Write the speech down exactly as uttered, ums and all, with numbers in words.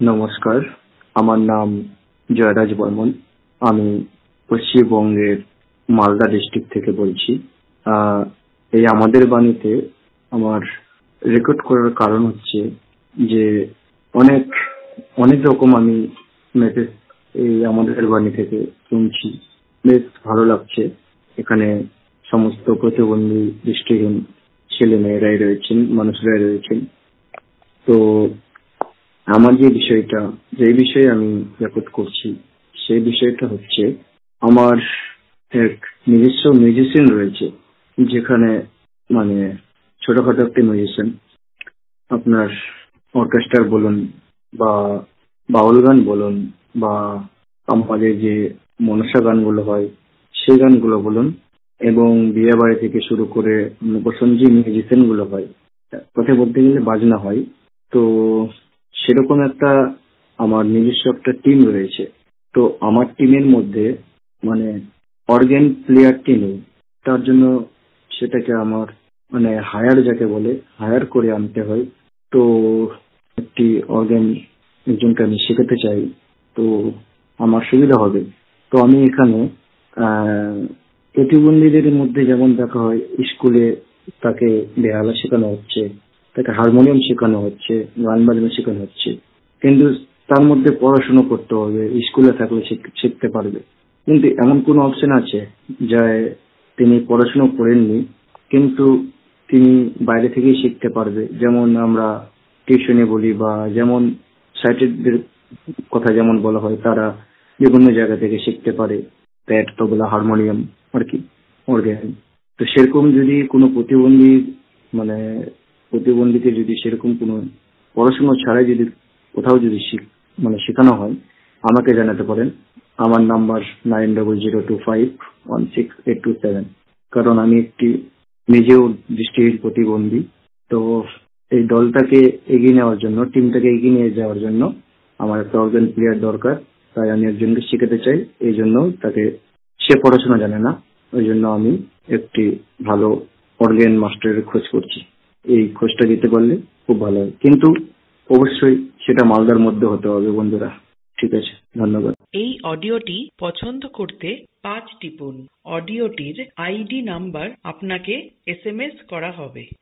নমস্কার, আমার নাম জয়রাজ বর্মন। আমি পশ্চিমবঙ্গের মালদা ডিস্ট্রিক্ট থেকে বলছি। আহ, এই আমাদের বাণীতে আমার রেকর্ড করার কারণ হচ্ছে যে অনেক অনেক রকম আমি মেসেজ এই আমাদের বাণী থেকে শুনছি। বেশ ভালো লাগছে। এখানে সমস্ত প্রতিবন্ধী দৃষ্টিহীন ছেলে মেয়েরাই রয়েছেন, মানুষরাই রয়েছেন। তো আমার যে বিষয়টা যে বিষয়ে আমি রেকর্ড করছি সেই বিষয়টা হচ্ছে আমার এক নিজস্ব মিউজিশিয়ান রয়েছে, যেখানে মানে ছোটখাটো একটি মিউজিশিয়ান, আপনার অর্কেস্ট্রার বলুন বা বাউল গান বলুন বা আমাদের যে মনসা গানগুলো হয় সেই গানগুলো বলুন, এবং বিয়ে বাড়ি থেকে শুরু করে অন্নপ্রাশন যে মিউজিশিয়ান গুলো হয়, কথা বলতে গেলে বাজনা হয়। তো সেরকম একটা আমার নিজস্ব একটা টিম রয়েছে। তো আমার টিমের মধ্যে মানে অর্গান প্লেয়ারটি নেই, তার জন্য সেটাকে আমার মানে হায়ার যাকে বলে হায়ার করে আনতে হয়। তো একটি অর্গান একজনকে আমি শেখাতে চাই, তো আমার সুবিধা হবে। তো আমি এখানে আহ, প্রতিবন্ধীদের মধ্যে যেমন দেখা হয় স্কুলে তাকে বেহালা শেখানো হচ্ছে, তাকে হারমোনিয়াম শেখানো হচ্ছে, গান বাজনা শেখানো হচ্ছে, কিন্তু তার মধ্যে পড়াশোনা করতে হবে, স্কুলে থাকলে শিখ- শিখতে পারবে। কিন্তু এমন কোন অপশন আছে যা তিনি পড়াশোনা করেননি কিন্তু তিনি বাইরে থেকেই শিখতে পারবে? যেমন আমরা টিউশনে বলি বা যেমন সাইটেডদের কথা যেমন বলা হয়, তারা বিভিন্ন জায়গা থেকে শিখতে পারে, প্যাড, তবলা, হারমোনিয়াম আর কি, অর্গান। তো সেরকম যদি কোনো প্রতিবন্ধী মানে প্রতিবন্ধীকে যদি সেরকম কোনো পড়াশোনা ছাড়াই যদি কোথাও যদি শিখ মানে শেখানো হয়, আমাকে জানাতে পারেন। আমার number nine double zero two five one six eight two seven. কারণ আমি একটি নিজেও দৃষ্টিহীন প্রতিবন্ধী। তো এই দলটাকে এগিয়ে নেওয়ার জন্য, টিমটাকে এগিয়ে নিয়ে যাওয়ার জন্য আমার একটা অর্গান প্লেয়ার দরকার। তাই আমি একজনকে শেখাতে চাই। এই জন্য তাকে, সে পড়াশোনা জানে না, ওই জন্য আমি একটি ভালো অর্গান মাস্টারের খোঁজ করছি। এই খোঁজটা দিতে পারলে খুব ভালো হয়, কিন্তু অবশ্যই সেটা মালদার মধ্যে হতে হবে বন্ধুরা। ঠিক আছে, ধন্যবাদ। এই অডিওটি পছন্দ করতে পাঁচ টিপুন। অডিওটির আইডি নাম্বার আপনাকে এসএমএস করা হবে।